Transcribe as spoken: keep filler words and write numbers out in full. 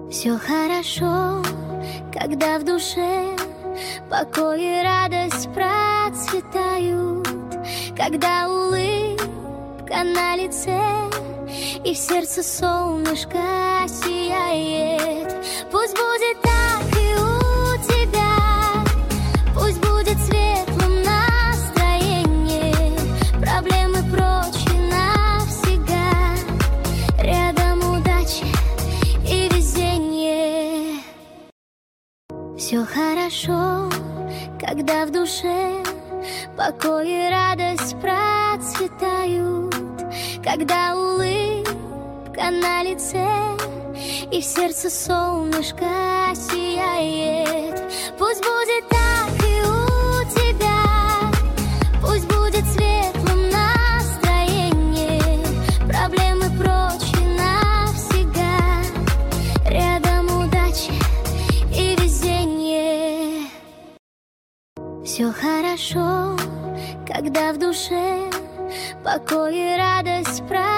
Все хорошо, когда в душе покой и радость процветают, когда улыбка на лице и в сердце солнышко сияет. Пусть будет так и у тебя, пусть будет светлым настроение, проблемы прочь навсегда, рядом удача и везение. Все хорошо, когда в душе покой и радость процветают, когда улыбка на лице и в сердце солнышко сияет. Пусть будет так и у тебя, пусть будет светлым настроение, проблемы прочь навсегда, рядом удача и везение. Все хорошо, когда в душе покой и радость процветают,